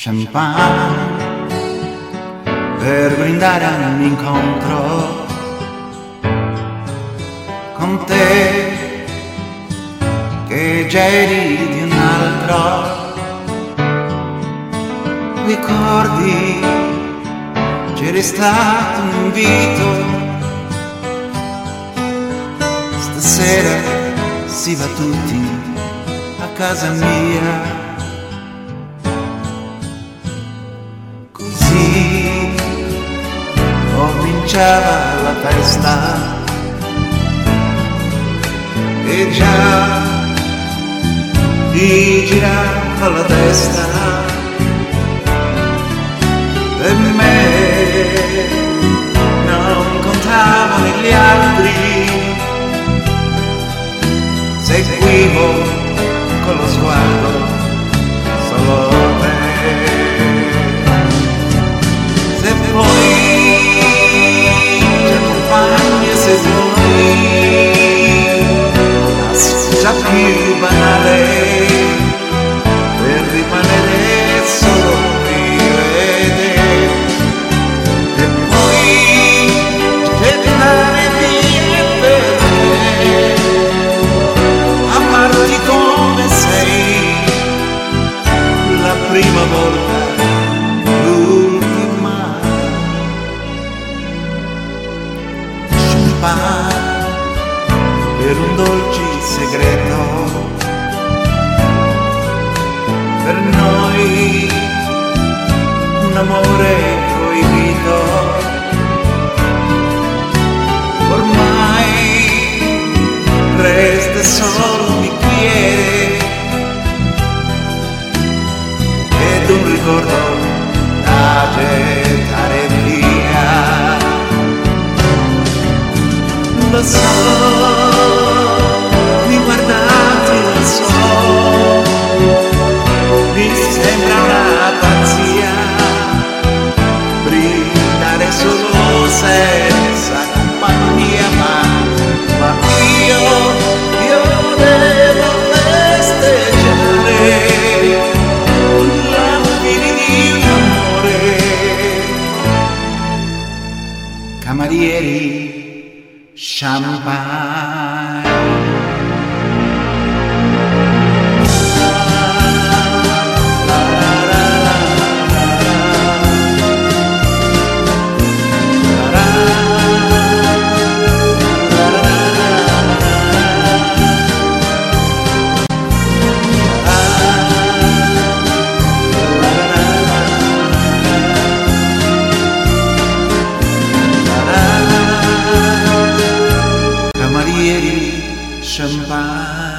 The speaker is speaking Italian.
champagne per brindare a un incontro con te che già eri di un altro. Ricordi, c'era stato un invito, stasera si va tutti a casa mia. Così cominciava la festa e già gli girava la testa. Per me non contavano gli altri, seguivo con lo sguardo solo te. Se vuoi ti accompagno, se vuoi la scusa più banale per rimanere solo io e te. E poi tornare via per te, amarti come sei, la prima volta, l'ultima. Champagne per un dolce segreto, per noi un amore proibito. Ormai resta solo un bicchiere ed un ricordo da gettare via. Lo so, mi guardate, lo so, mi sembra una pazzia brindare solo senza compagnia, ma io devo festeggiare la fine di un amore. Camerieri, champagne. Champagne.